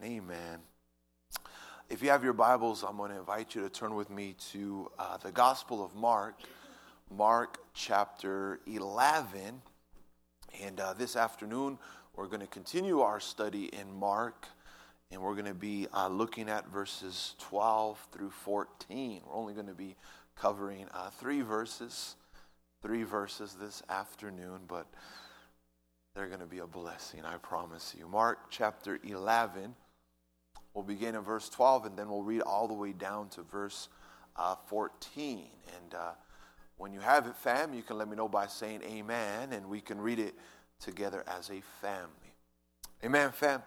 Amen. If you have your Bibles, I'm going to invite you to turn with me to the Gospel of Mark, Mark chapter 11. And this afternoon, we're going to continue our study in Mark, and we're going to be looking at verses 12 through 14. We're only going to be covering three verses this afternoon, but they're going to be a blessing, I promise you. Mark chapter 11, we'll begin in verse 12, and then we'll read all the way down to verse 14. And when you have it, fam, you can let me know by saying amen, and we can read it together as a family. Amen, fam?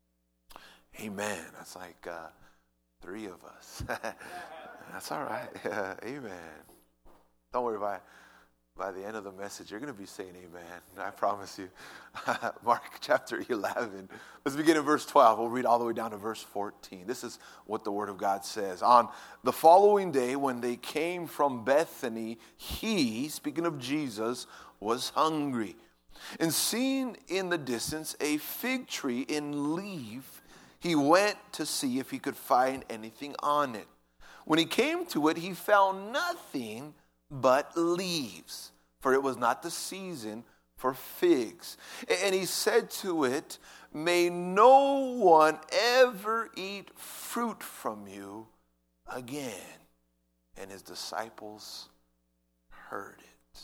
Amen. That's like three of us. That's all right. Amen. Don't worry about it. By the end of the message, you're going to be saying amen. I promise you. Mark chapter 11. Let's begin in verse 12. We'll read all the way down to verse 14. This is what the Word of God says. On the following day, when they came from Bethany, he, speaking of Jesus, was hungry. And seeing in the distance a fig tree in leaf, he went to see if he could find anything on it. When he came to it, he found nothing but leaves, for it was not the season for figs. And he said to it, "May no one ever eat fruit from you again." And his disciples heard it.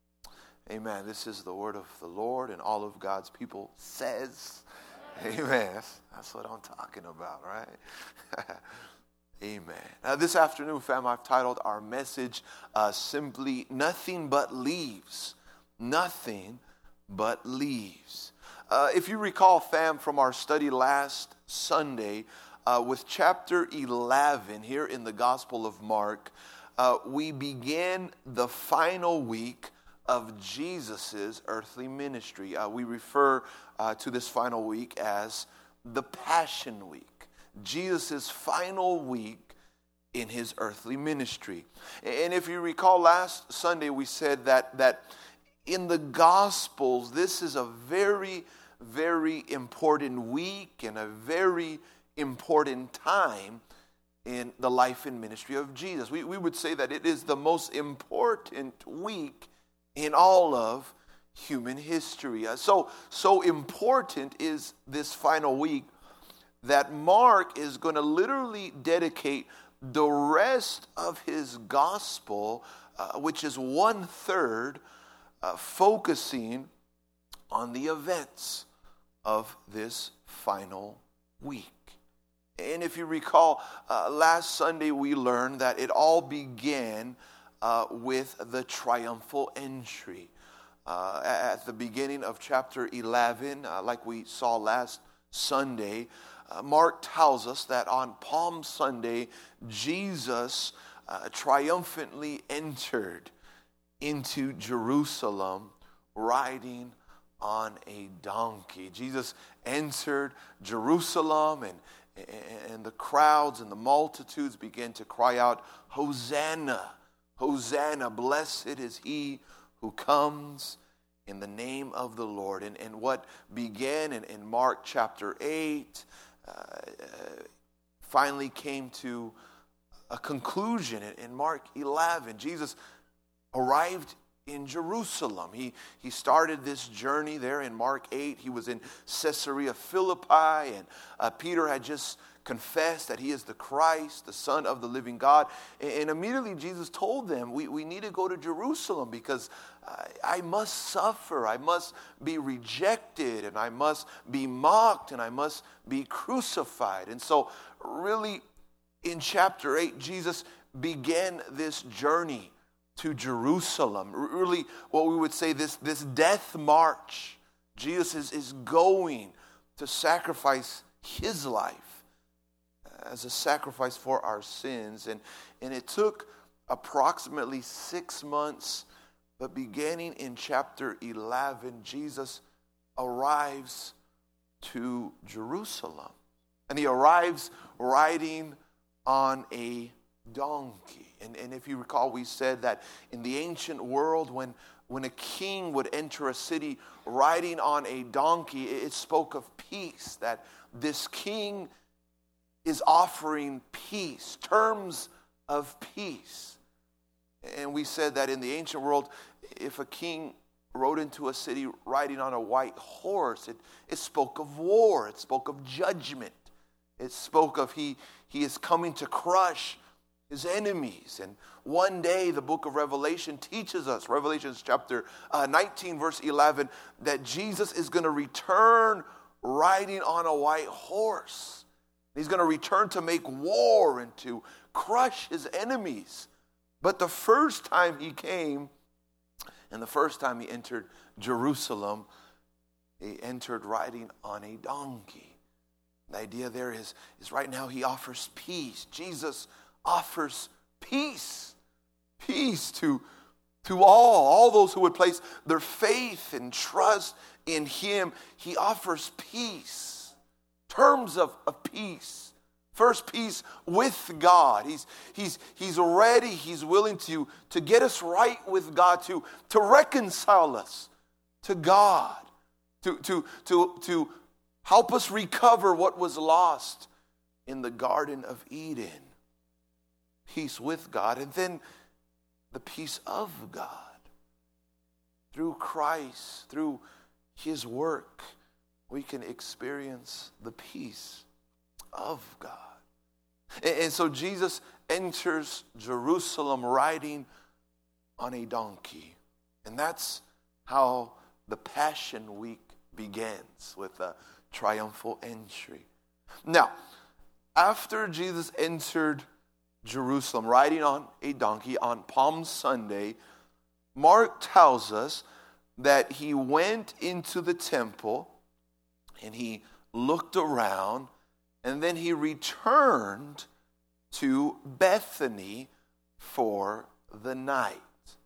Amen. This is the word of the Lord, and all of God's people says, amen. That's what I'm talking about, right? Amen. Now, this afternoon, fam, I've titled our message simply, Nothing But Leaves. Nothing But Leaves. If you recall, fam, from our study last Sunday, with chapter 11 here in the Gospel of Mark, we began the final week of Jesus' earthly ministry. We refer to this final week as the Passion Week. Jesus' final week in his earthly ministry. And if you recall last Sunday, we said that in the Gospels, this is a very, very important week and a very important time in the life and ministry of Jesus. We would say that it is the most important week in all of human history. So important is this final week that Mark is going to literally dedicate the rest of his gospel, which is 1/3, focusing on the events of this final week. And if you recall, last Sunday we learned that it all began with the triumphal entry. At the beginning of chapter 11, like we saw last Sunday, Mark tells us that on Palm Sunday, Jesus triumphantly entered into Jerusalem riding on a donkey. Jesus entered Jerusalem, and the crowds and the multitudes began to cry out, "Hosanna, Hosanna, blessed is he who comes in the name of the Lord." And what began in Mark chapter 8 finally came to a conclusion in Mark 11. Jesus arrived in Jerusalem. He started this journey there in Mark 8. He was in Caesarea Philippi, and Peter had just confessed that he is the Christ, the Son of the living God. And immediately Jesus told them, we need to go to Jerusalem because I must suffer, I must be rejected, and I must be mocked, and I must be crucified. And so really in chapter 8, Jesus began this journey to Jerusalem. Really what we would say this death march. Jesus is going to sacrifice his life as a sacrifice for our sins. And it took approximately 6 months, but beginning in chapter 11, Jesus arrives to Jerusalem. And he arrives riding on a donkey. And if you recall, we said that in the ancient world, when a king would enter a city riding on a donkey, it spoke of peace, that this king is offering peace, terms of peace. And we said that in the ancient world, if a king rode into a city riding on a white horse, it spoke of war, it spoke of judgment. It spoke of he is coming to crush his enemies. And one day the book of Revelation teaches us, Revelation chapter 19, verse 11, that Jesus is going to return riding on a white horse. He's going to return to make war and to crush his enemies. But the first time he came, and the first time he entered Jerusalem, he entered riding on a donkey. The idea there is right now he offers peace. Jesus offers peace. Peace to all those who would place their faith and trust in him. He offers peace. Terms of peace. First, peace with God. He's ready, he's willing to get us right with God, to reconcile us to God, to help us recover what was lost in the Garden of Eden. Peace with God, and then the peace of God. Through Christ, through his work, we can experience the peace of God. And so Jesus enters Jerusalem riding on a donkey. And that's how the Passion Week begins, with a triumphal entry. Now, after Jesus entered Jerusalem riding on a donkey on Palm Sunday, Mark tells us that he went into the temple and he looked around, and then he returned to Bethany for the night.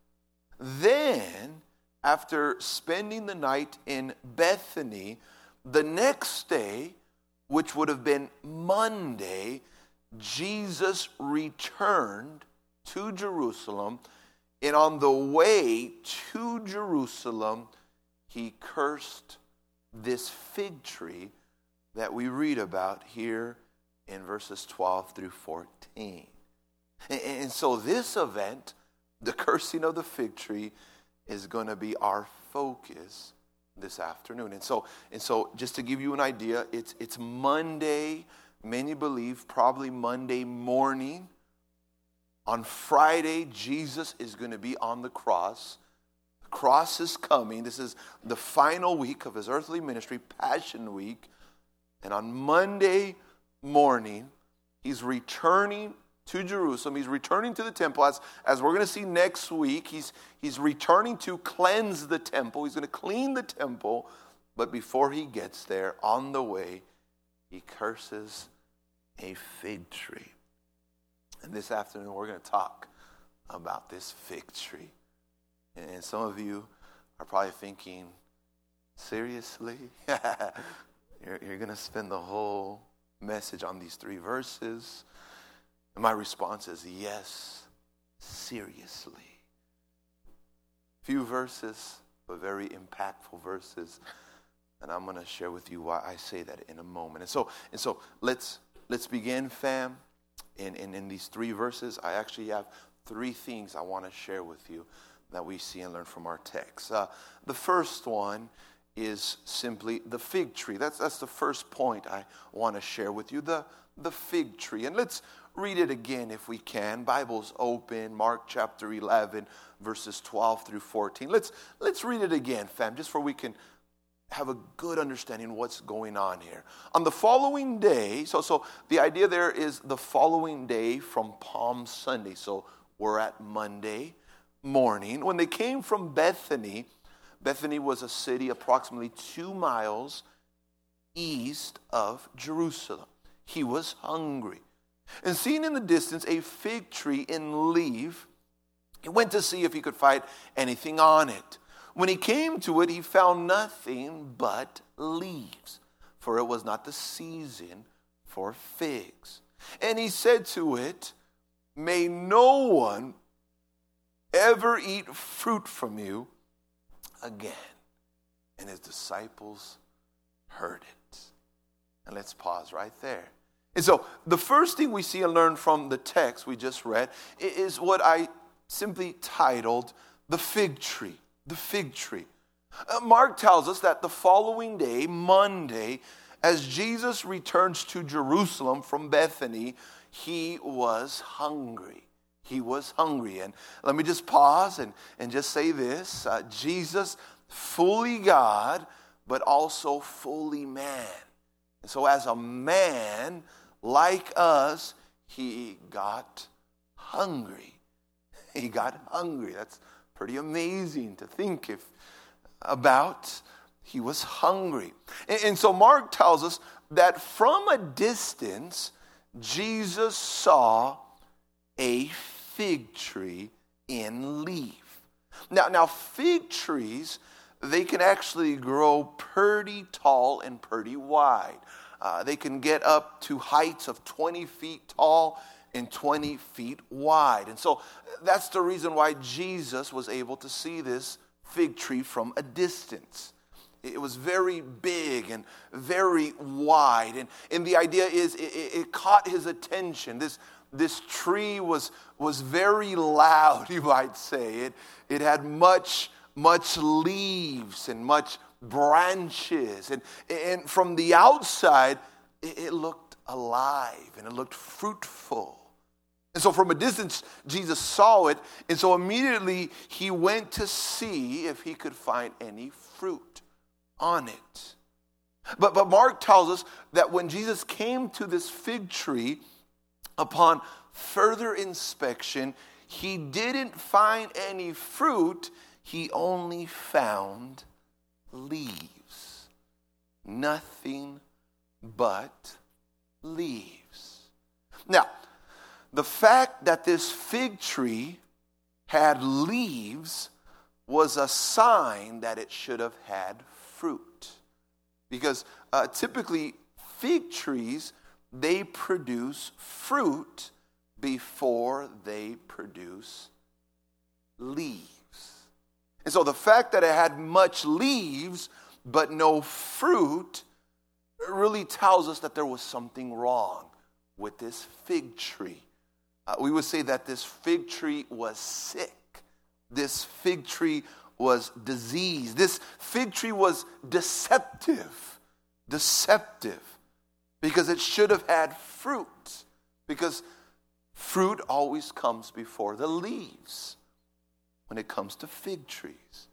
Then, after spending the night in Bethany, the next day, which would have been Monday, Jesus returned to Jerusalem, and on the way to Jerusalem, he cursed this fig tree that we read about here in verses 12 through 14. And so this event, the cursing of the fig tree, is going to be our focus this afternoon. And so just to give you an idea, it's Monday, many believe probably Monday morning. On Friday, Jesus is going to be on the cross. The cross is coming. This is the final week of his earthly ministry, Passion Week. And on Monday morning, he's returning to Jerusalem. He's returning to the temple. As we're going to see next week, he's returning to cleanse the temple. He's going to clean the temple. But before he gets there, on the way, he curses a fig tree. And this afternoon, we're going to talk about this fig tree. And some of you are probably thinking, seriously? You're going to spend the whole message on these 3 verses? And my response is yes, seriously. Few verses, but very impactful verses. And I'm going to share with you why I say that in a moment. And so let's begin, fam. In these 3 verses, I actually have 3 things I want to share with you that we see and learn from our text. The first one is simply the fig tree. That's the first point I want to share with you, the fig tree. And let's read it again if we can. Bible's open, Mark chapter 11, verses 12 through 14. Let's read it again, fam, just so we can have a good understanding of what's going on here. On the following day, so the idea there is the following day from Palm Sunday. So we're at Monday morning. When they came from Bethany, Bethany was a city approximately 2 miles east of Jerusalem. He was hungry. And seeing in the distance a fig tree in leaf, he went to see if he could find anything on it. When he came to it, he found nothing but leaves, for it was not the season for figs. And he said to it, "May no one ever eat fruit from you again." And his disciples heard it. And let's pause right there. And so the first thing we see and learn from the text we just read is what I simply titled the fig tree. The fig tree. Mark tells us that the following day, Monday, as Jesus returns to Jerusalem from Bethany, he was hungry. He was hungry. And let me just pause and just say this. Jesus, fully God, but also fully man. And so as a man, like us, he got hungry. He got hungry. That's pretty amazing to think about. He was hungry. And so Mark tells us that from a distance, Jesus saw a fig tree in leaf. Now fig trees, they can actually grow pretty tall and pretty wide. They can get up to heights of 20 feet tall and 20 feet wide. And so that's the reason why Jesus was able to see this fig tree from a distance. It was very big and very wide. And the idea is it caught his attention. This tree was very loud, you might say. It had much leaves and much branches. And from the outside, it looked alive and it looked fruitful. And so from a distance, Jesus saw it. And so immediately he went to see if he could find any fruit on it. But Mark tells us that when Jesus came to this fig tree, upon further inspection, he didn't find any fruit. He only found leaves. Nothing but leaves. Now, the fact that this fig tree had leaves was a sign that it should have had fruit. Because typically fig trees, they produce fruit before they produce leaves. And so the fact that it had much leaves but no fruit really tells us that there was something wrong with this fig tree. We would say that this fig tree was sick. This fig tree was diseased. This fig tree was deceptive. Because it should have had fruit. Because fruit always comes before the leaves when it comes to fig trees.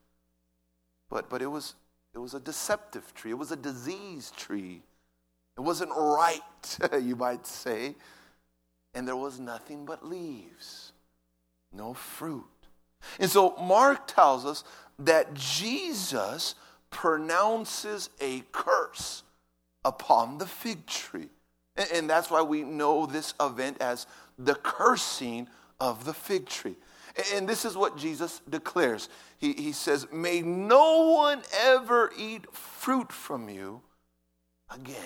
But it was a deceptive tree. It was a diseased tree. It wasn't right, you might say. And there was nothing but leaves. No fruit. And so Mark tells us that Jesus pronounces a curse upon the fig tree. And that's why we know this event as the cursing of the fig tree. And this is what Jesus declares. He says, "May no one ever eat fruit from you again."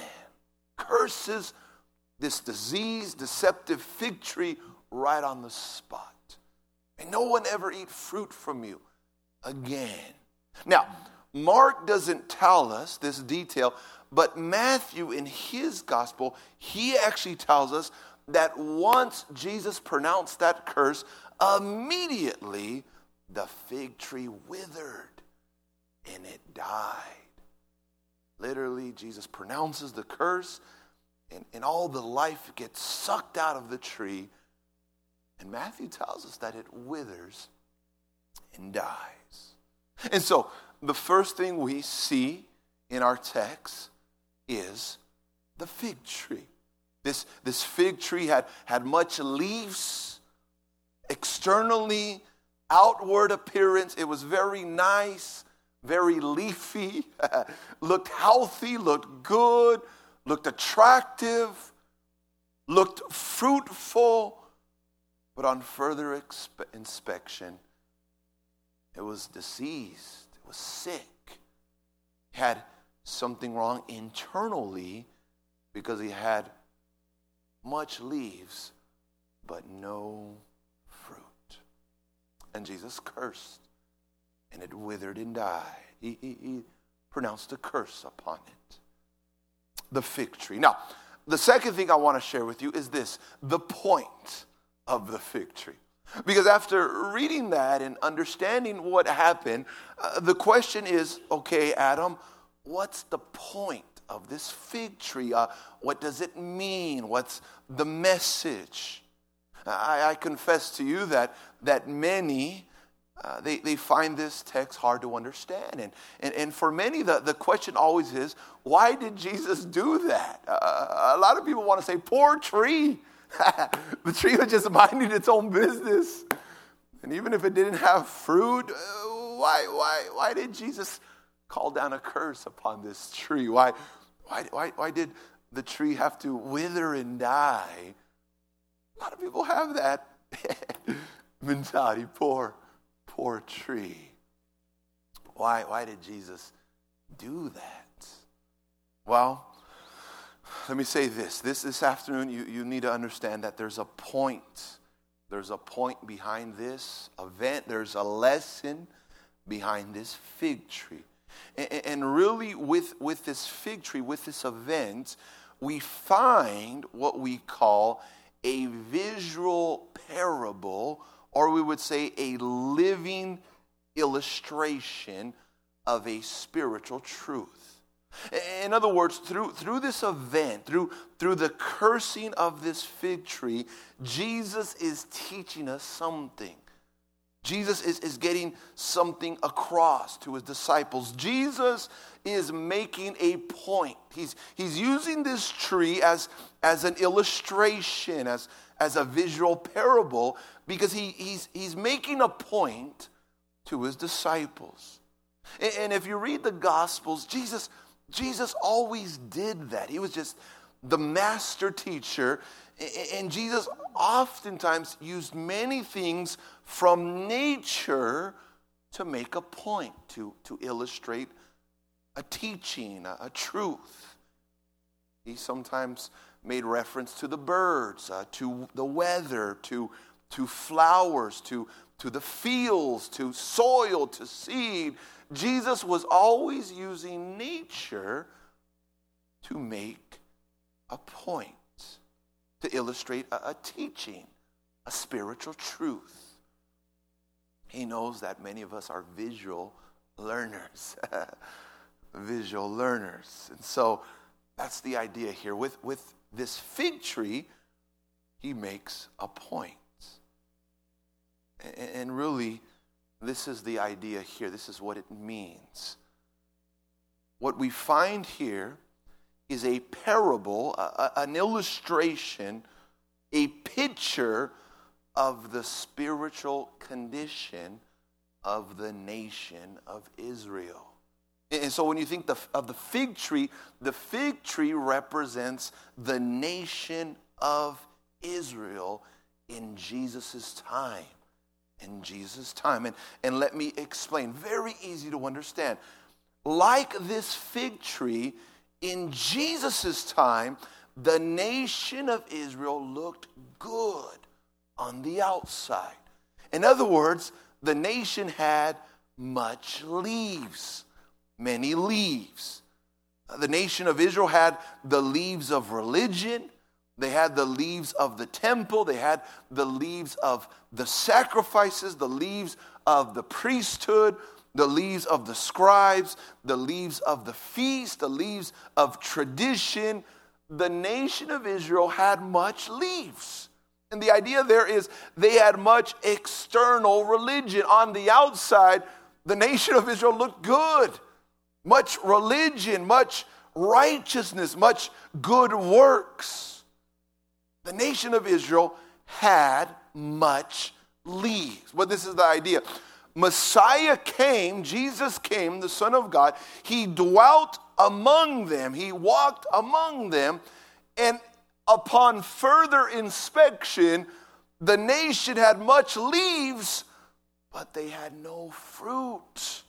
Curses this diseased, deceptive fig tree right on the spot. May no one ever eat fruit from you again. Now, Mark doesn't tell us this detail, but Matthew in his gospel, he actually tells us that once Jesus pronounced that curse, immediately the fig tree withered and it died. Literally, Jesus pronounces the curse and all the life gets sucked out of the tree. And Matthew tells us that it withers and dies. And so, the first thing we see in our text is the fig tree. This fig tree had much leaves, externally, outward appearance. It was very nice, very leafy, looked healthy, looked good, looked attractive, looked fruitful. But on further inspection, it was diseased, it was sick. It had something wrong internally because he had much leaves but no fruit. And Jesus cursed, and it withered and died. He pronounced a curse upon it. The fig tree. Now, The second thing I want to share with you is this, the point of the fig tree. Because after reading that and understanding what happened, the question is, okay, Adam, what's the point of this fig tree? What does it mean? What's the message? I confess to you that many, they find this text hard to understand. And for many, the question always is, why did Jesus do that? A lot of people want to say, poor tree. The tree was just minding its own business. And even if it didn't have fruit, why did Jesus call down a curse upon this tree? Why did the tree have to wither and die? A lot of people have that mentality, poor tree. Why did Jesus do that? Well, let me say this afternoon, you need to understand that there's a point. There's a point behind this event. There's a lesson behind this fig tree. And really with this fig tree, with this event, we find what we call a visual parable, or we would say a living illustration of a spiritual truth. In other words, through this event, through the cursing of this fig tree, Jesus is teaching us something. Jesus is getting something across to his disciples. Jesus is making a point. He's using this tree as an illustration, as a visual parable, because he's making a point to his disciples. And if you read the Gospels, Jesus always did that. He was just the master teacher. And Jesus oftentimes used many things from nature to make a point, to illustrate a teaching, a truth. He sometimes made reference to the birds, to the weather, to flowers, to the fields, to soil, to seed. Jesus was always using nature to make a point, to illustrate a teaching, a spiritual truth. He knows that many of us are visual learners. Visual learners. And so that's the idea here. With this fig tree, he makes a point. And really, this is the idea here. This is what it means. What we find here is a parable, an illustration, a picture of the spiritual condition of the nation of Israel. And so when you think of the fig tree represents the nation of Israel in Jesus' time. In Jesus' time. And let me explain. Very easy to understand. Like this fig tree, in Jesus' time, the nation of Israel looked good on the outside. In other words, the nation had much leaves, many leaves. The nation of Israel had the leaves of religion. They had the leaves of the temple. They had the leaves of the sacrifices, the leaves of the priesthood, the leaves of the scribes, the leaves of the feast, the leaves of tradition. The nation of Israel had much leaves. And the idea there is they had much external religion. On the outside, the nation of Israel looked good. Much religion, much righteousness, much good works. The nation of Israel had much leaves. But this is the idea. Messiah came, Jesus came, the Son of God. He dwelt among them. He walked among them. And upon further inspection, the nation had much leaves, but they had no fruit.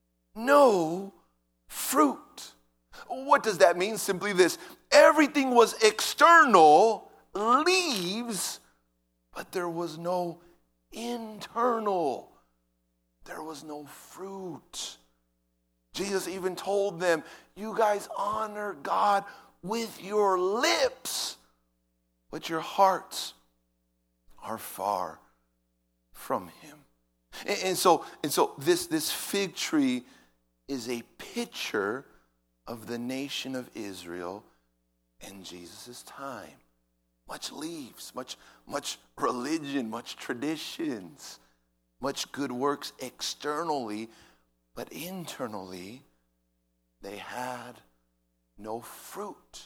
No fruit. What does that mean? Simply this. Everything was external, leaves, but there was no internal. There was no fruit. Jesus even told them, you guys honor God with your lips, but your hearts are far from him. And so this fig tree is a picture of the nation of Israel in Jesus' time. Much leaves, much religion, much traditions, much good works externally, but internally they had no fruit.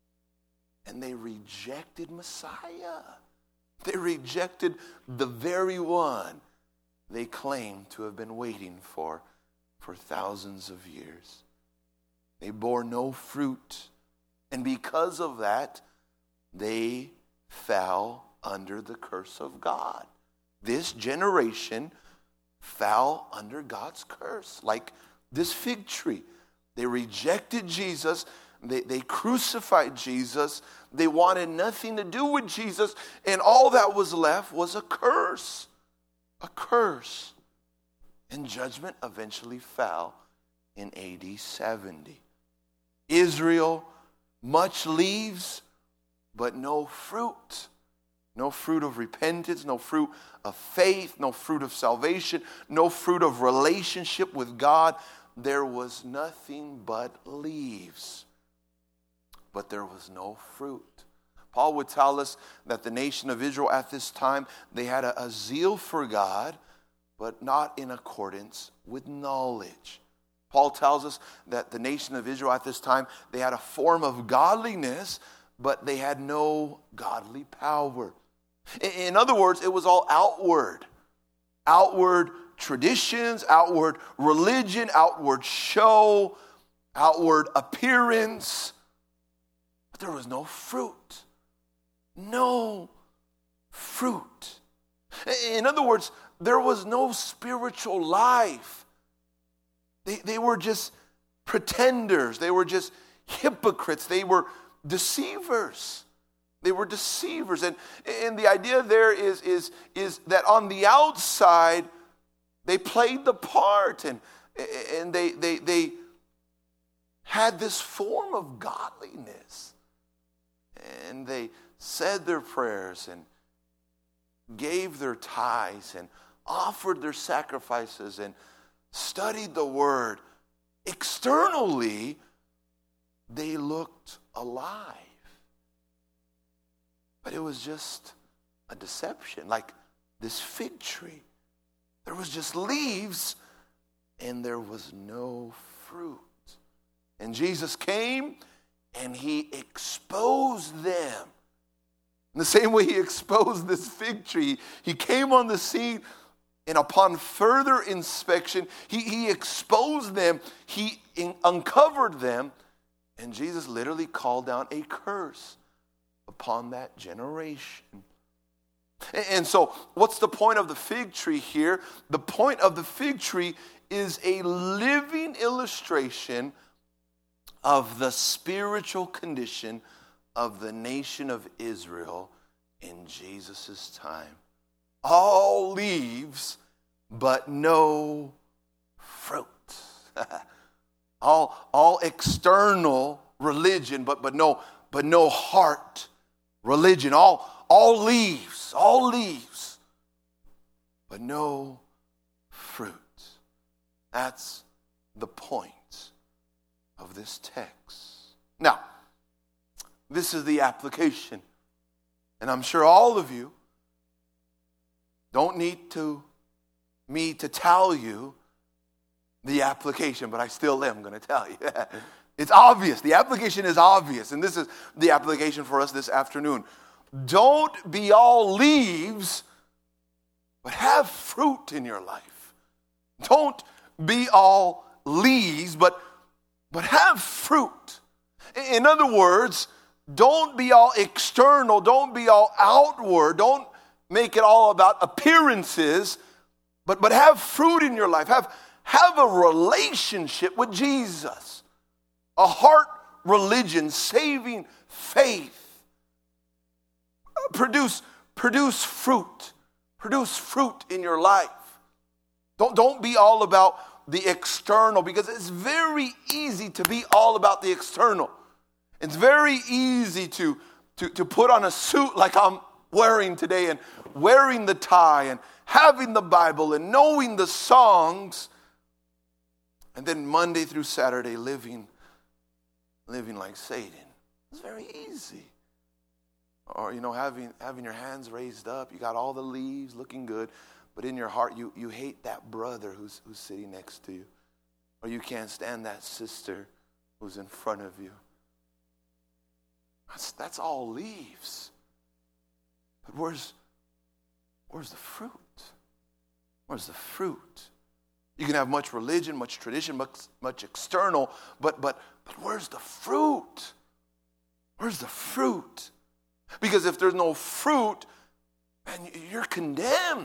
And they rejected Messiah. They rejected the very one they claimed to have been waiting for thousands of years. They bore no fruit. And because of that, they fell under the curse of God. This generation fell under God's curse, like this fig tree. They rejected Jesus. They crucified Jesus. They wanted nothing to do with Jesus. And all that was left was a curse. A curse. And judgment eventually fell in AD 70. Israel, much leaves, but no fruit. No fruit of repentance, no fruit of faith, no fruit of salvation, no fruit of relationship with God. There was nothing but leaves, but there was no fruit. Paul would tell us that the nation of Israel at this time, they had a zeal for God, but not in accordance with knowledge. Paul tells us that the nation of Israel at this time, they had a form of godliness, but they had no godly power. In other words, it was all outward. Outward traditions, outward religion, outward show, outward appearance. But there was no fruit. No fruit. In other words, there was no spiritual life. They were just pretenders. They were just hypocrites. They were deceivers. They were deceivers. And the idea there is that on the outside, they played the part and they had this form of godliness. And they said their prayers and gave their tithes and offered their sacrifices and studied the word. Externally, they looked alive. But it was just a deception, like this fig tree. There was just leaves and there was no fruit. And Jesus came and he exposed them. In the same way he exposed this fig tree, he came on the scene, and upon further inspection, he exposed them, he uncovered them, and Jesus literally called down a curse upon that generation. And so, what's the point of the fig tree here? The point of the fig tree is a living illustration of the spiritual condition of the nation of Israel in Jesus' time. All leaves, but no fruit. all external religion, but no heart religion. All leaves, but no fruit. That's the point of this text. Now, this is the application. And I'm sure all of you don't need me to tell you the application, but I still am going to tell you. It's obvious. The application is obvious. And this is the application for us this afternoon. Don't be all leaves, but have fruit in your life. Don't be all leaves, but have fruit. In other words, don't be all external. Don't be all outward. Don't make it all about appearances, but have fruit in your life. Have a relationship with Jesus. A heart religion, saving faith. Produce fruit. Produce fruit in your life. Don't be all about the external, because it's very easy to be all about the external. It's very easy to put on a suit like I'm wearing today and wearing the tie and having the Bible and knowing the songs, and then Monday through Saturday living like Satan. It's very easy. Or, having your hands raised up, you got all the leaves looking good, but in your heart you hate that brother who's sitting next to you. Or you can't stand that sister who's in front of you. That's all leaves. But where's the fruit? Where's the fruit? You can have much religion, much tradition, much external, but where's the fruit? Where's the fruit? Because if there's no fruit, man, you're condemned.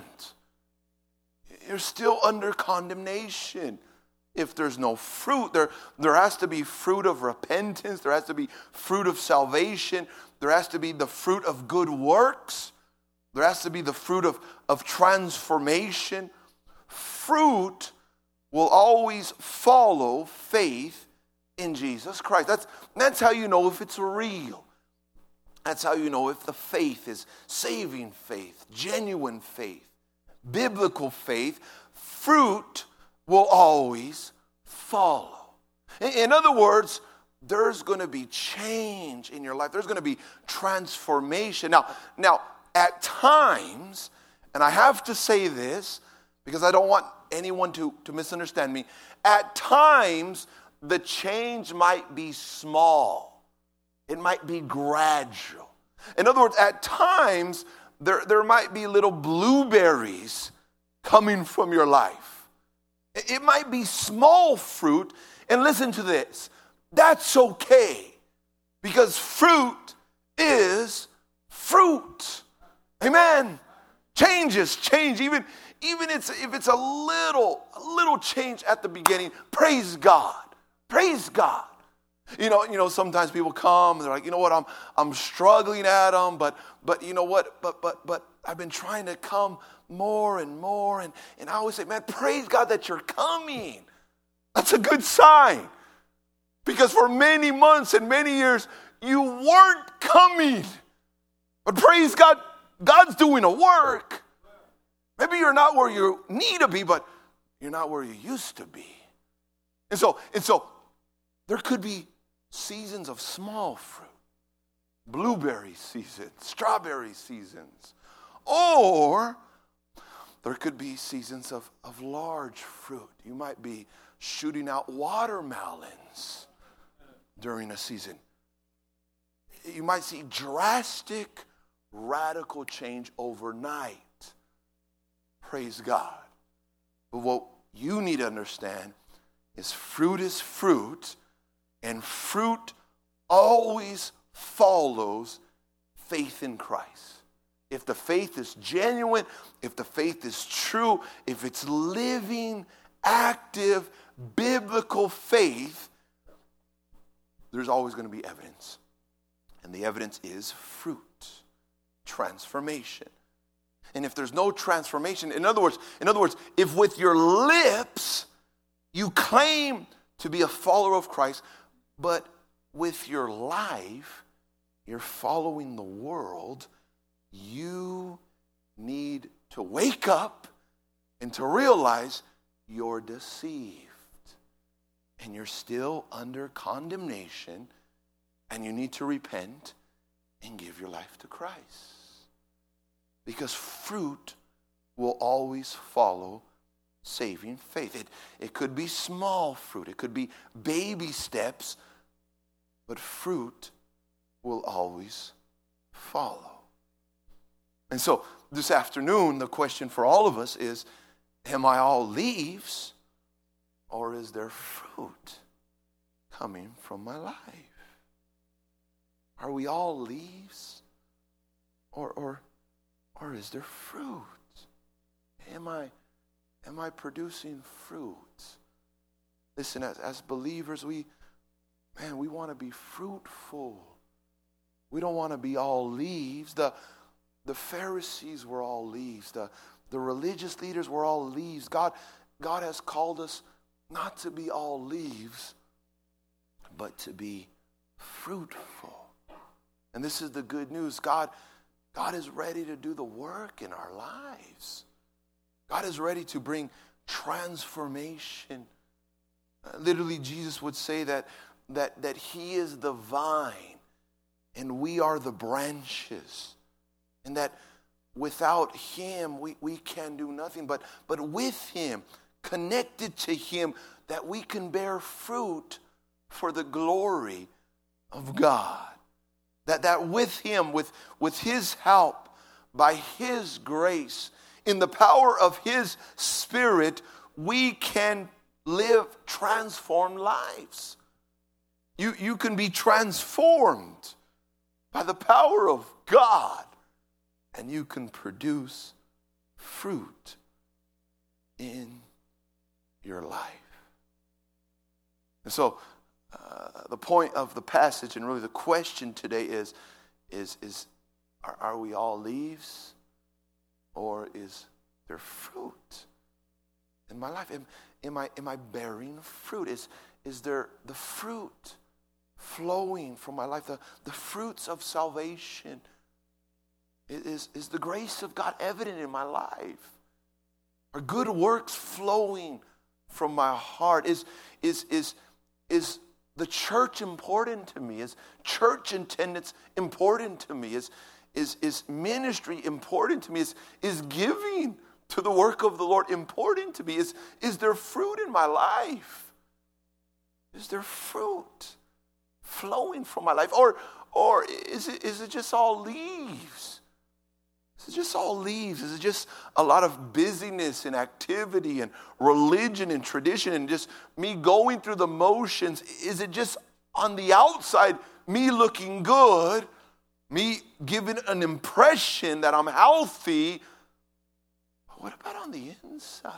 You're still under condemnation. If there's no fruit, there has to be fruit of repentance. There has to be fruit of salvation. There has to be the fruit of good works. There has to be the fruit of transformation. Fruit will always follow faith in Jesus Christ. That's how you know if it's real. That's how you know if the faith is saving faith, genuine faith, biblical faith. Fruit will always follow. In other words, there's going to be change in your life. There's going to be transformation. Now, at times, and I have to say this because I don't want anyone to misunderstand me, at times the change might be small. It might be gradual. In other words, at times there might be little blueberries coming from your life. It might be small fruit, and listen to this. That's okay, because fruit is fruit. Amen. Change, even if it's a little change at the beginning. Praise God. Praise God. Sometimes people come and they're like, you know what, I'm struggling at them, but you know what, but I've been trying to come more and more, and I always say, man, praise God that you're coming. That's a good sign, because for many months and many years you weren't coming, but praise God, God's doing a work. Maybe you're not where you need to be, but you're not where you used to be, and so there could be seasons of small fruit, blueberry seasons, strawberry seasons, or there could be seasons of large fruit. You might be shooting out watermelons during a season. You might see drastic, radical change overnight. Praise God. But what you need to understand is fruit, and fruit always follows faith in Christ. If the faith is genuine, if the faith is true, if it's living, active, biblical faith, there's always going to be evidence. And the evidence is fruit, transformation. And if there's no transformation, in other words, if with your lips you claim to be a follower of Christ, but with your life you're following the world, you need to wake up and to realize you're deceived. And you're still under condemnation, and you need to repent and give your life to Christ. Because fruit will always follow saving faith. It could be small fruit. It could be baby steps. But fruit will always follow. And so this afternoon, the question for all of us is, am I all leaves, or is there fruit coming from my life? Are we all leaves, or is there fruit? Am I producing fruit? Listen, as believers, we want to be fruitful. We don't want to be all leaves. The Pharisees were all leaves. The religious leaders were all leaves. God has called us not to be all leaves, but to be fruitful. And this is the good news. God is ready to do the work in our lives. God is ready to bring transformation. Literally, Jesus would say that he is the vine and we are the branches. And that without him, we can do nothing. But with him, connected to him, that we can bear fruit for the glory of God. That with him, with his help, by his grace, in the power of his Spirit, we can live transformed lives. You can be transformed by the power of God, and you can produce fruit in your life. And so, the point of the passage, and really the question today is are we all leaves, or is there fruit in my life? Am I bearing fruit? Is there the fruit flowing from my life? The fruits of salvation. Is the grace of God evident in my life? Are good works flowing from my heart? Is the church important to me? Is church attendance important to me? Is ministry important to me? Is giving to the work of the Lord important to me? Is there fruit in my life? Is there fruit flowing from my life? Or is it just all leaves? Is it just all leaves? Is it just a lot of busyness and activity and religion and tradition and just me going through the motions? Is it just on the outside, me looking good, me giving an impression that I'm healthy? But what about on the inside?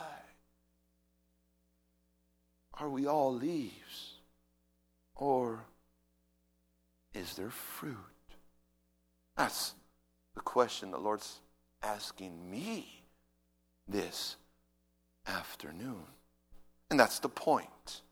Are we all leaves? Or is there fruit? That's the question the Lord's asking me this afternoon. And that's the point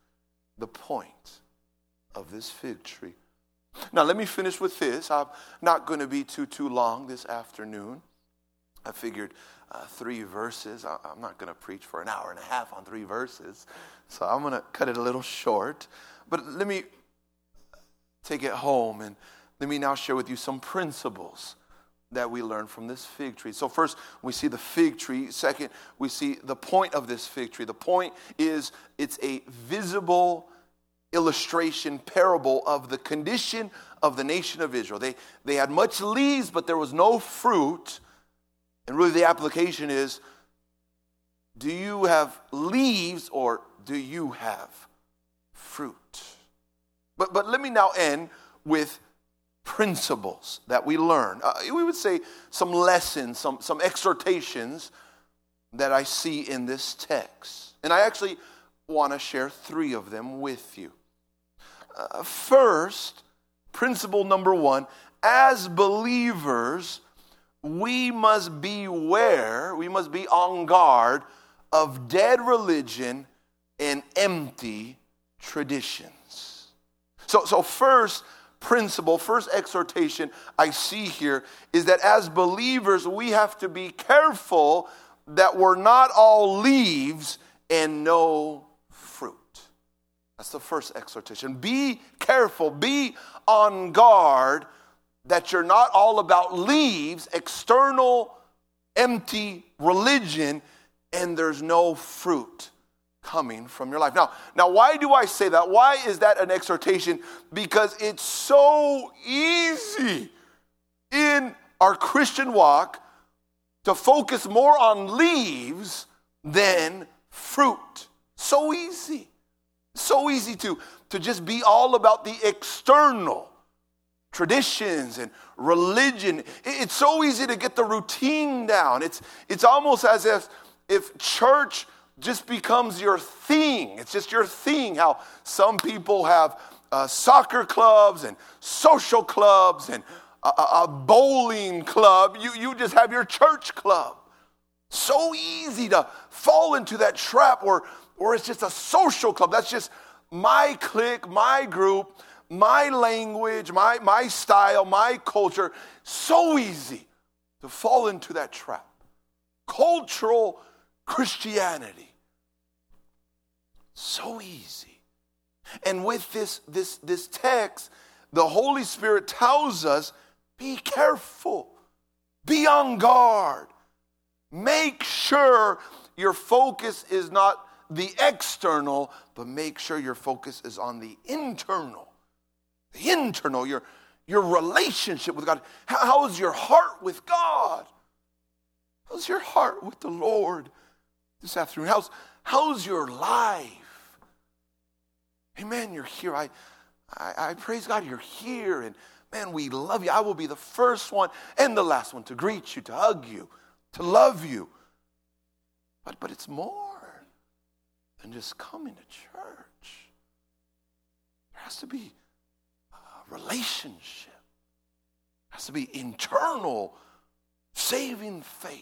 of this fig tree. Now let me finish with this. I'm not going to be too long this afternoon. I figured 3 verses. I'm not going to preach for an hour and a half on 3 verses. So I'm going to cut it a little short. But let me take it home and let me now share with you some principles that we learn from this fig tree. So first, we see the fig tree. Second, we see the point of this fig tree. The point is it's a visible illustration, parable of the condition of the nation of Israel. They had much leaves, but there was no fruit. And really the application is, do you have leaves or do you have fruit? But let me now end with principles that we learn. We would say some lessons, some exhortations that I see in this text. And I actually want to share 3 of them with you. First, principle number 1, as believers, we must beware, we must be on guard of dead religion and empty traditions. So first principle, first exhortation I see here is that as believers, we have to be careful that we're not all leaves and no fruit. That's the first exhortation. Be careful, be on guard that you're not all about leaves, external, empty religion, and there's no fruit coming from your life. Now, why do I say that? Why is that an exhortation? Because it's so easy in our Christian walk to focus more on leaves than fruit. So easy. So easy to just be all about the external traditions and religion. It's so easy to get the routine down. It's almost as if church just becomes your thing. It's just your thing. How some people have soccer clubs and social clubs and a bowling club. You just have your church club. So easy to fall into that trap where it's just a social club. That's just my clique, my group, my language, my style, my culture. So easy to fall into that trap. Cultural Christianity. So easy. And with this text, the Holy Spirit tells us, be careful. Be on guard. Make sure your focus is not the external, but make sure your focus is on the internal. The internal, your relationship with God. How is your heart with God? How's your heart with the Lord this afternoon? How's your life? Amen, you're here. I praise God you're here. And man, we love you. I will be the first one and the last one to greet you, to hug you, to love you. But it's more than just coming to church. There has to be a relationship. There has to be internal, saving faith.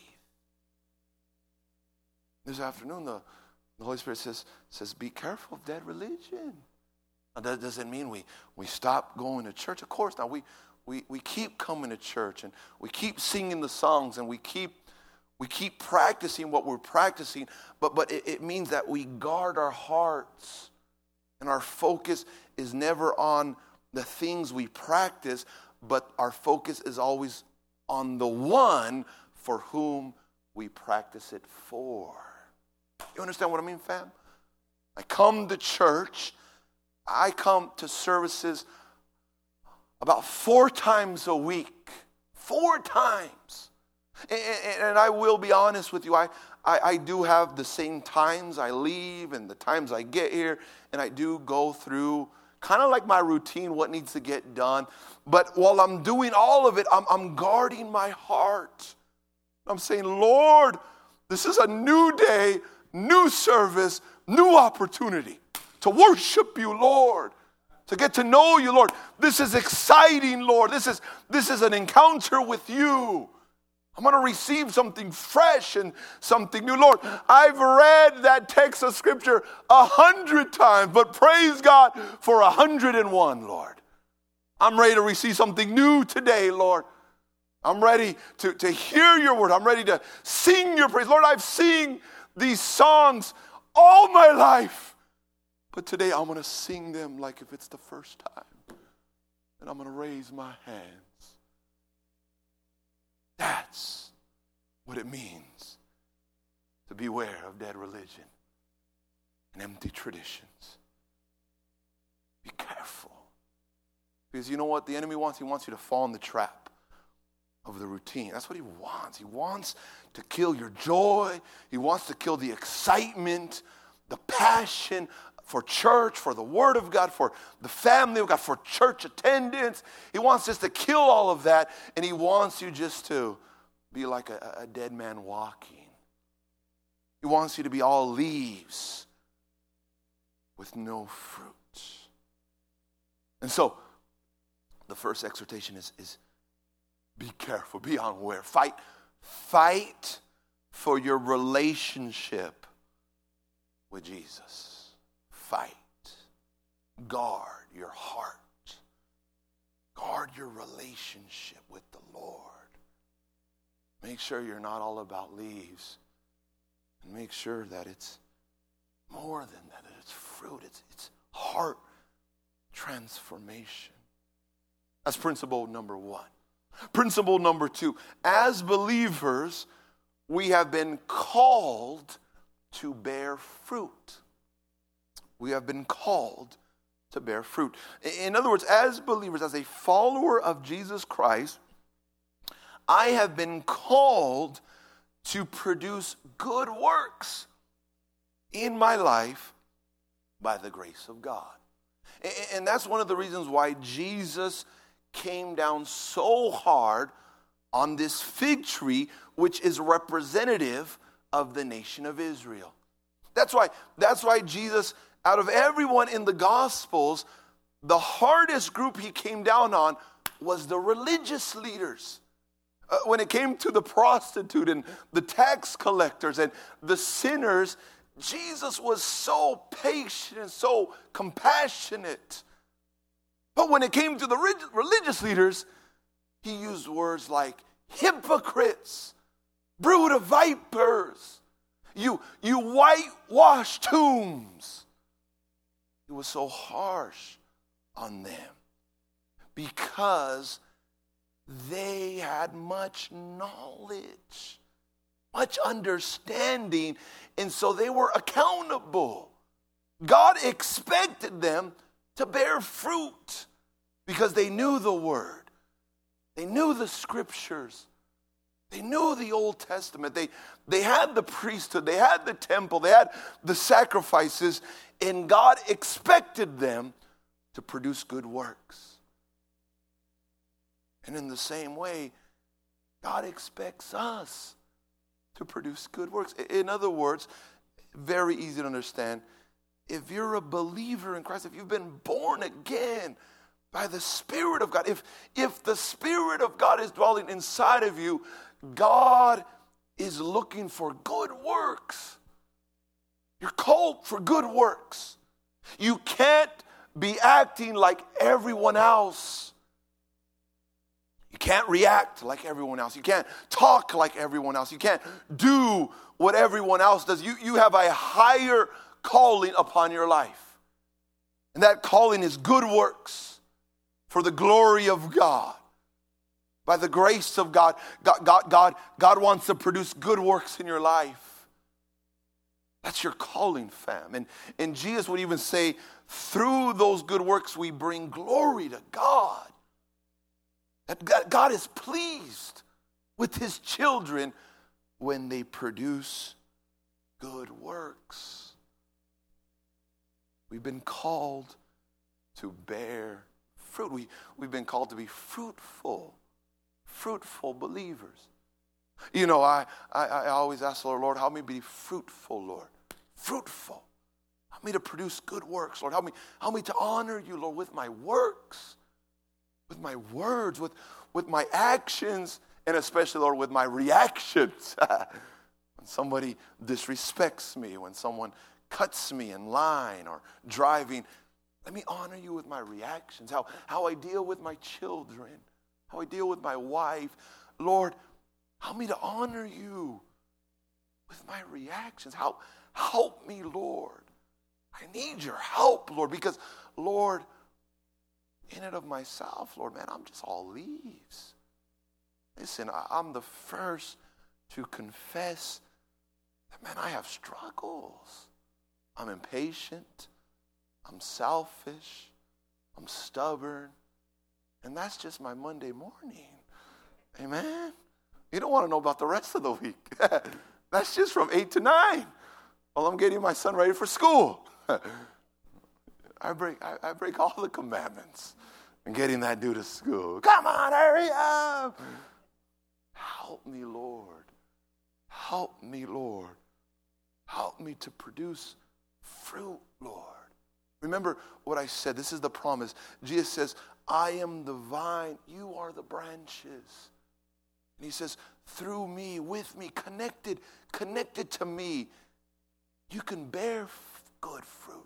This afternoon, the Holy Spirit says, be careful of dead religion. Now, that doesn't mean we stop going to church. Of course, now we keep coming to church, and we keep singing the songs, and we keep practicing what we're practicing, but it means that we guard our hearts, and our focus is never on the things we practice, but our focus is always on the one for whom we practice it for. You understand what I mean, fam? I come to church. I come to services about 4 times a week. 4 times. And I will be honest with you, I do have the same times I leave and the times I get here, and I do go through kind of like my routine, what needs to get done. But while I'm doing all of it, I'm guarding my heart. I'm saying, Lord, this is a new day, new service, new opportunity to worship you, Lord, to get to know you, Lord. This is exciting, Lord. This is an encounter with you. I'm going to receive something fresh and something new. Lord, I've read that text of Scripture 100 times, but praise God for 101, Lord. I'm ready to receive something new today, Lord. I'm ready to hear your word. I'm ready to sing your praise. Lord, I've seen these songs all my life, but today I'm going to sing them like if it's the first time, and I'm going to raise my hands. That's what it means to beware of dead religion and empty traditions. Be careful. Because you know what the enemy wants? He wants you to fall in the trap of the routine. That's what he wants. He wants to kill your joy. He wants to kill the excitement, the passion for church, for the Word of God, for the family of God, for church attendance. He wants just to kill all of that, and he wants you just to be like a dead man walking. He wants you to be all leaves with no fruit. And so, the first exhortation is be careful, be on where. Fight for your relationship with Jesus. Fight. Guard your heart. Guard your relationship with the Lord. Make sure you're not all about leaves. And make sure that it's more than that. It's fruit. It's heart transformation. That's principle number 1. Principle number 2. As believers, we have been called to bear fruit. We have been called to bear fruit. In other words, as believers, as a follower of Jesus Christ, I have been called to produce good works in my life by the grace of God. And that's one of the reasons why Jesus came down so hard on this fig tree, which is representative of the nation of Israel. That's why Jesus, out of everyone in the Gospels, the hardest group he came down on was the religious leaders. When it came to the prostitute and the tax collectors and the sinners, Jesus was so patient and so compassionate. But when it came to the religious leaders, he used words like hypocrites, brood of vipers, you whitewash tombs. He was so harsh on them because they had much knowledge, much understanding, and so they were accountable. God expected them to bear fruit because they knew the word. They knew the scriptures. They knew the Old Testament. They had the priesthood. They had the temple. They had the sacrifices. And God expected them to produce good works. And in the same way, God expects us to produce good works. In other words, very easy to understand, if you're a believer in Christ, if you've been born again by the Spirit of God, if the Spirit of God is dwelling inside of you, God is looking for good works. You're called for good works. You can't be acting like everyone else. You can't react like everyone else. You can't talk like everyone else. You can't do what everyone else does. You have a higher calling upon your life. And that calling is good works for the glory of God. By the grace of God, God wants to produce good works in your life. That's your calling, fam. And Jesus would even say, through those good works, we bring glory to God. That God is pleased with his children when they produce good works. We've been called to bear fruit. We've been called to be fruitful believers. You know, I always ask the Lord, help me be fruitful, Lord. Fruitful. Help me to produce good works, Lord. Help me to honor you, Lord, with my works, with my words, with my actions, and especially, Lord, with my reactions. When somebody disrespects me, when someone cuts me in line or driving, let me honor you with my reactions, how I deal with my children, how I deal with my wife. Lord, help me to honor you with my reactions. Help me, Lord. I need your help, Lord, because, Lord, in and of myself, Lord, man, I'm just all leaves. Listen, I'm the first to confess that, man, I have struggles. I'm impatient. I'm selfish. I'm stubborn. And that's just my Monday morning. Amen? You don't want to know about the rest of the week. That's just from 8 to 9. While I'm getting my son ready for school. I break all the commandments and getting that dude to school. Come on, hurry up. Help me, Lord. Help me, Lord. Help me to produce fruit, Lord. Remember what I said. This is the promise. Jesus says, I am the vine. You are the branches. And he says, through me, with me, connected to me, you can bear good fruit.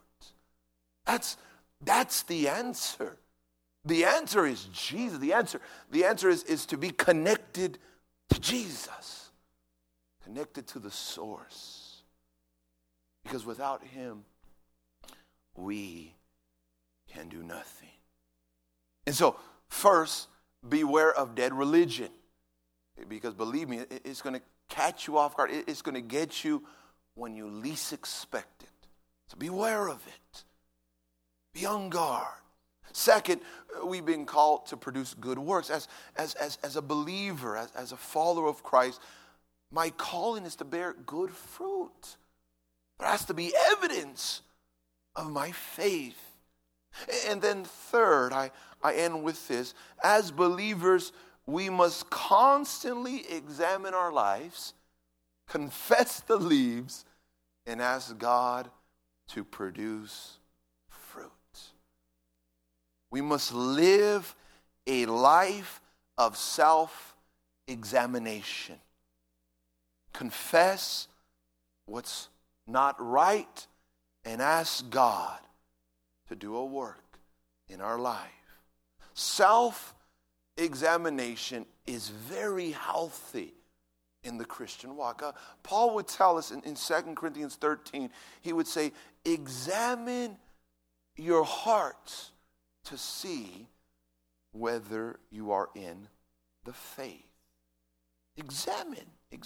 That's the answer. The answer is Jesus. The answer is to be connected to Jesus. Connected to the source. Because without him, we can do nothing. And so, first, beware of dead religion. Because believe me, it's going to catch you off guard. It's going to get you when you least expect it. So beware of it. Be on guard. Second, we've been called to produce good works. As a believer, as a follower of Christ, my calling is to bear good fruit. There has to be evidence of my faith. And then third, I end with this. As believers, we must constantly examine our lives, confess the leaves, and ask God to produce fruit. We must live a life of self-examination. Confess what's not right and ask God to do a work in our life. Self-examination is very healthy in the Christian walk. Paul would tell us in 2 Corinthians 13, he would say, examine your hearts to see whether you are in the faith. Examine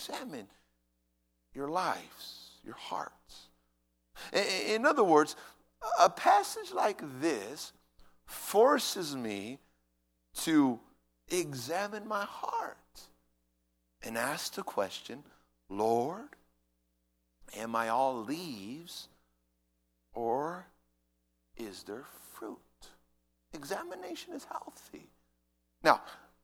your lives, your hearts. In other words, a passage like this forces me to examine my heart and ask the question, Lord, am I all leaves or is there fruit? Examination is healthy. Now,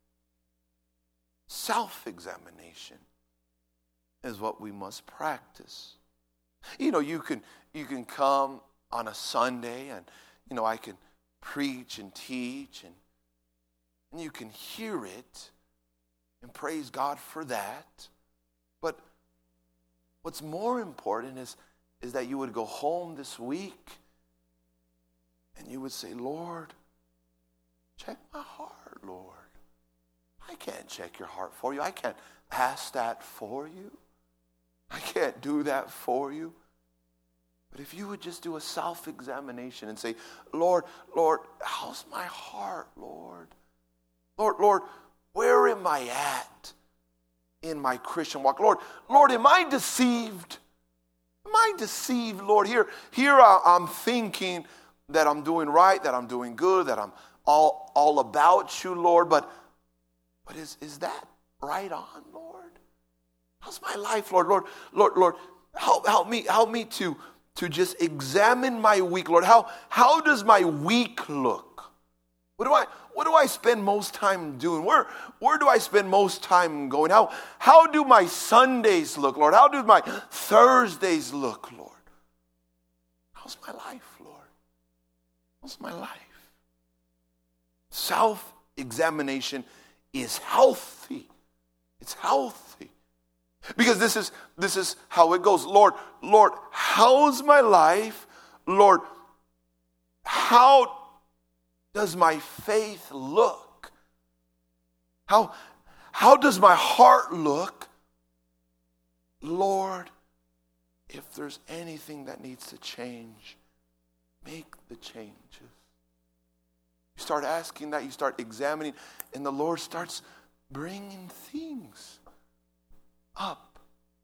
self-examination is what we must practice. You know, you can come on a Sunday and, I can preach and teach and you can hear it and praise God for that. But what's more important is that you would go home this week and you would say, Lord, check my heart, Lord. I can't check your heart for you. I can't ask that for you. I can't do that for you. But if you would just do a self-examination and say, Lord, how's my heart, Lord? Lord, where am I at in my Christian walk? Lord, am I deceived? Am I deceived, Lord? Here I'm thinking that I'm doing right, that I'm doing good, that I'm all about you, Lord. But is that right on, Lord? How's my life, Lord? Lord, help me to just examine my week, Lord. How does my week look? What do I spend most time doing? Where do I spend most time going? How do my Sundays look, Lord? How do my Thursdays look, Lord? How's my life, Lord? How's my life? Self-examination is healthy. It's healthy. Because this is how it goes. Lord, how's my life? Lord, how does my faith look? How does my heart look? Lord, if there's anything that needs to change, make the changes. You start asking that, you start examining, and the Lord starts bringing things up.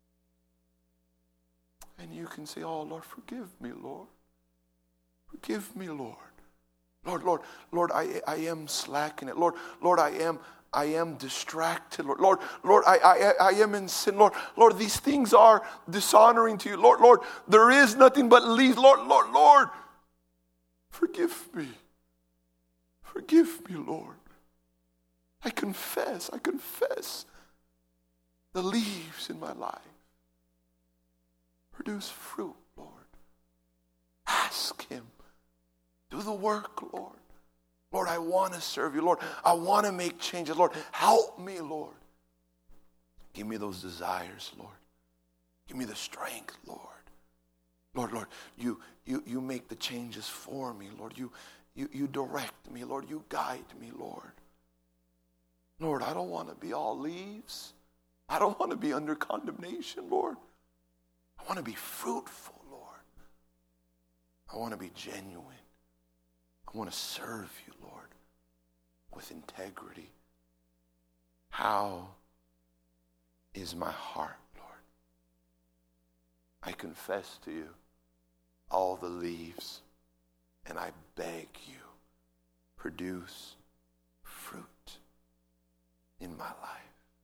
And you can say, oh, Lord, forgive me, Lord. Forgive me, Lord. Lord, I am slacking it. Lord, I am distracted. Lord, I am in sin. Lord, these things are dishonoring to you. Lord, there is nothing but leaves. Lord, forgive me. Forgive me, Lord. I confess the leaves in my life. Produce fruit, Lord. Ask Him. Do the work, Lord. Lord, I want to serve you. Lord, I want to make changes. Lord, help me, Lord. Give me those desires, Lord. Give me the strength, Lord. Lord, you make the changes for me, Lord. You direct me, Lord. You guide me, Lord. Lord, I don't want to be all leaves. I don't want to be under condemnation, Lord. I want to be fruitful, Lord. I want to be genuine. I want to serve you, Lord, with integrity. How is my heart, Lord? I confess to you all the leaves, and I beg you, produce fruit in my life.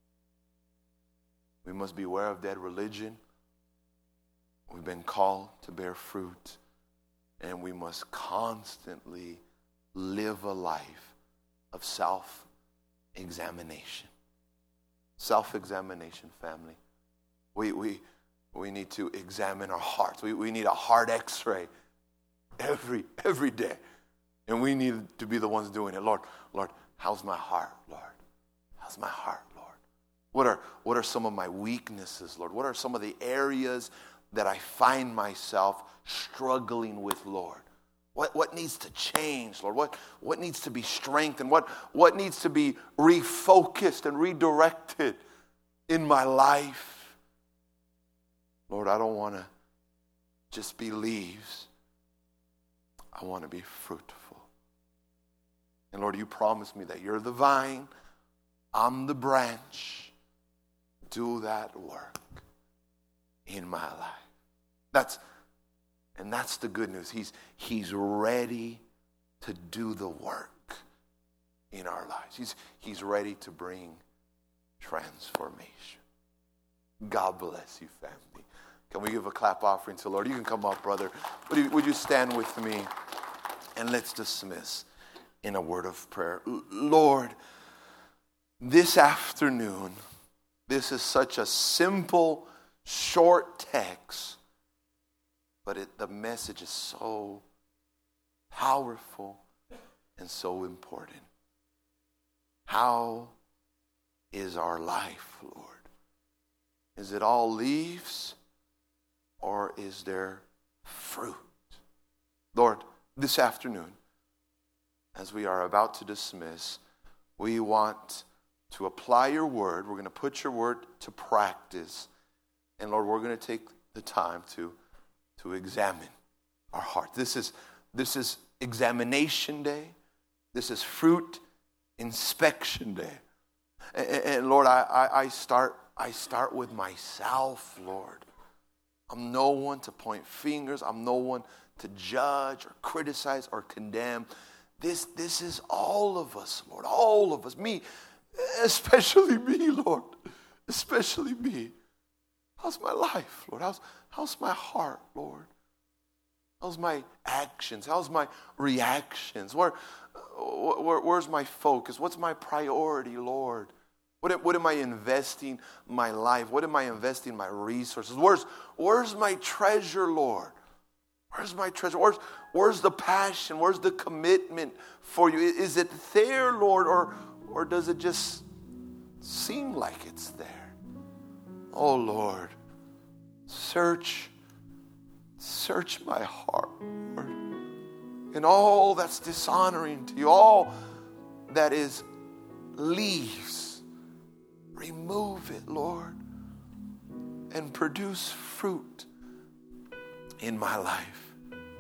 We must beware of dead religion. We've been called to bear fruit, and we must constantly live a life of self-examination. Self-examination, family. We need to examine our hearts. We need a heart x-ray every day. And we need to be the ones doing it. Lord, how's my heart, Lord? How's my heart, Lord? What are some of my weaknesses, Lord? What are some of the areas that I find myself struggling with, Lord? What needs to change, Lord? What needs to be strengthened? What needs to be refocused and redirected in my life? Lord, I don't want to just be leaves. I want to be fruitful. And Lord, you promised me that you're the vine, I'm the branch. Do that work in my life. That's the good news. He's ready to do the work in our lives. He's ready to bring transformation. God bless you, family. Can we give a clap offering to the Lord? You can come up, brother. Would you stand with me? And let's dismiss in a word of prayer. Lord, this afternoon, this is such a simple, short text, but the message is so powerful and so important. How is our life, Lord? Is it all leaves, or is there fruit? Lord, this afternoon, as we are about to dismiss, we want to apply your word. We're going to put your word to practice. And Lord, we're going to take the time to examine our heart. This is examination day. This is fruit inspection day. And Lord, I start with myself, Lord. I'm no one to point fingers. I'm no one to judge or criticize or condemn. This is all of us, Lord. All of us. Me, especially me, Lord. Especially me. How's my life, Lord? How's my heart, Lord? How's my actions? How's my reactions? Where's my focus? What's my priority, Lord? What am I investing my life? What am I investing my resources? Where's my treasure, Lord? Where's my treasure? Where's the passion? Where's the commitment for you? Is it there, Lord, or does it just seem like it's there? Oh, Lord, search my heart, Lord, and all that's dishonoring to you, all that is leaves, remove it, Lord, and produce fruit in my life.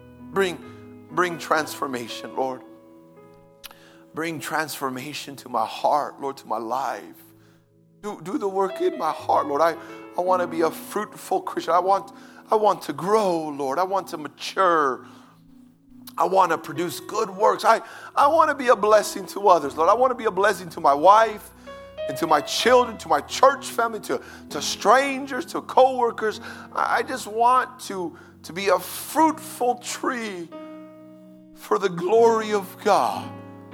Bring transformation, Lord. Bring transformation to my heart, Lord, to my life. Do the work in my heart, Lord. I want to be a fruitful Christian. I want to grow, Lord. I want to mature. I want to produce good works. I want to be a blessing to others, Lord. I want to be a blessing to my wife and to my children, to my church family, to strangers, to co-workers. I just want to be a fruitful tree for the glory of God.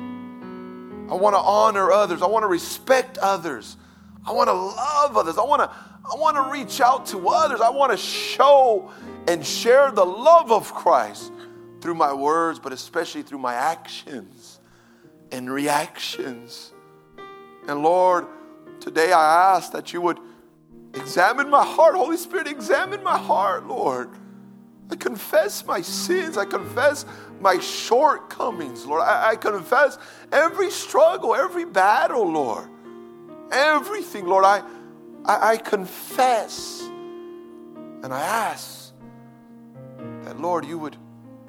I want to honor others. I want to respect others. I want to love others. I want to reach out to others. I want to show and share the love of Christ through my words, but especially through my actions and reactions. And Lord, today I ask that you would examine my heart. Holy Spirit, examine my heart, Lord. I confess my sins. I confess my shortcomings, Lord. I confess every struggle, every battle, Lord. Everything, Lord, I confess. And I ask that, Lord, you would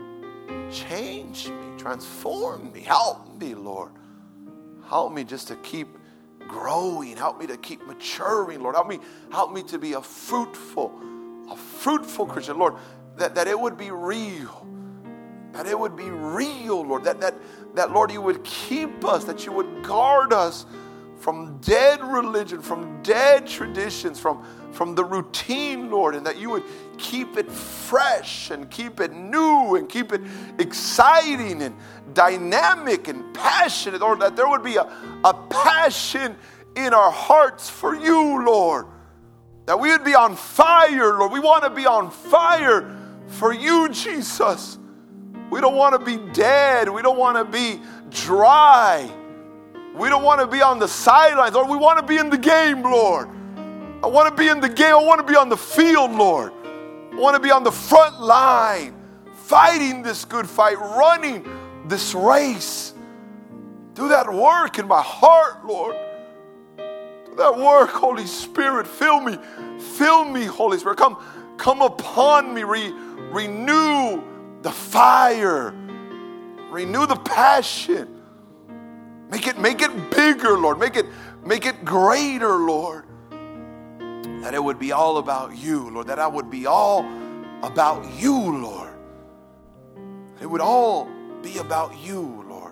change me, transform me. Help me, Lord. Help me just to keep growing. Help me to keep maturing, Lord. Help me to be a fruitful Christian, Lord. That it would be real. That it would be real, Lord. That Lord, you would keep us, that you would guard us from dead religion, from dead traditions, from the routine, Lord, and that you would keep it fresh and keep it new and keep it exciting and dynamic and passionate, Lord, that there would be a passion in our hearts for you, Lord, that we would be on fire, Lord. We want to be on fire for you, Jesus. We don't want to be dead. We don't want to be dry. We don't want to be on the sidelines, Lord. We want to be in the game, Lord. I want to be in the game. I want to be on the field, Lord. I want to be on the front line, fighting this good fight, running this race. Do that work in my heart, Lord. Do that work, Holy Spirit. Fill me, Holy Spirit. Come upon me. Renew the fire. Renew the passion. Make it bigger, Lord. Make it greater, Lord. That it would be all about you, Lord. That I would be all about you, Lord. It would all be about you, Lord.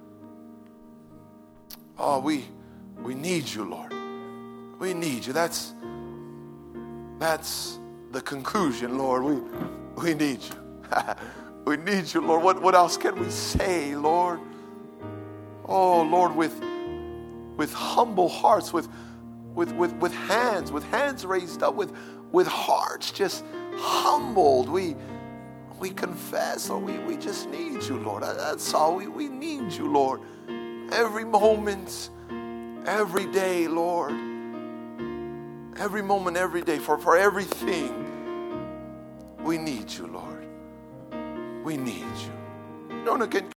Oh, we need you, Lord. We need you. That's the conclusion, Lord. We need you. We need you, Lord. What else can we say, Lord? Oh, Lord, with humble hearts, with hands raised up, with hearts just humbled, we confess, or we just need you, Lord. That's all. We need you, Lord. Every moment, every day, Lord. Every moment, every day, for everything. We need you, Lord. We need you. No,